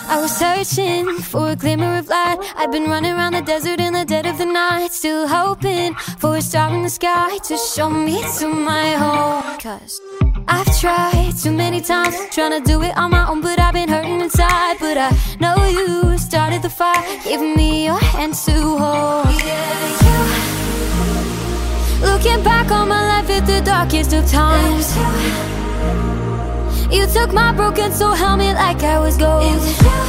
I was searching for a glimmer of light. I've been running around the desert in the dead of the night, still hoping for a star in the sky to show me to my home. 'Cause I've tried too many times, trying to do it on my own, but I've been hurting inside. But I know you started the fire, giving me your hand to hold. Yeah, you. Looking back on my life at the darkest of times, you took my broken soul, held me like I was gold.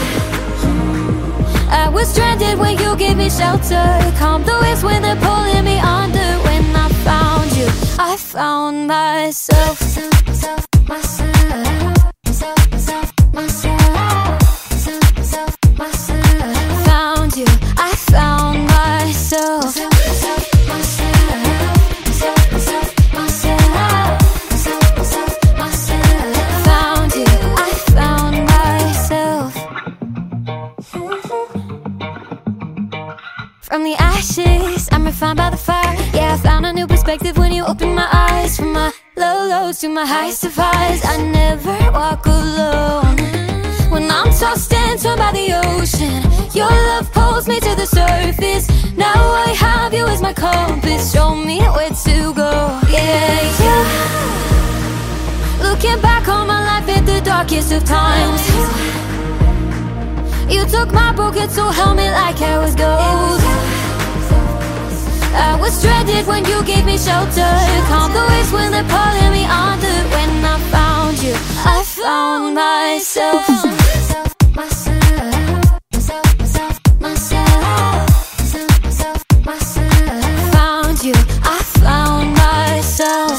I was stranded when you gave me shelter, calmed the waves when they're pulling me under. When I found you, I found myself. Found you, I found myself. From the ashes, I'm refined by the fire. Yeah, I found a new perspective when you opened my eyes. From my low lows to my highest of highs, I never walk alone. When I'm tossed and torn by the ocean, your love pulls me to the surface. Now I have you as my compass, show me where to go. Yeah, you. Looking back on my life at the darkest of times, you took my broken soul, held me like I was gold. I was stranded when you gave me shelter, calmed the waves when they're pulling me under. When I found you, I found myself. Found you, I found myself.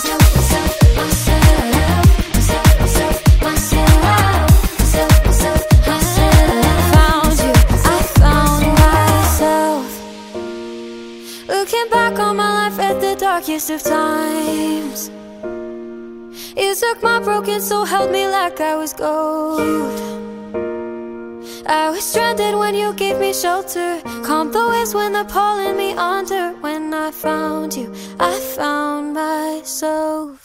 Looking back on my life at the darkest of times, you took my broken soul, held me like I was gold. I was stranded when you gave me shelter, calmed the waves when they're pulling me under. When I found you, I found myself.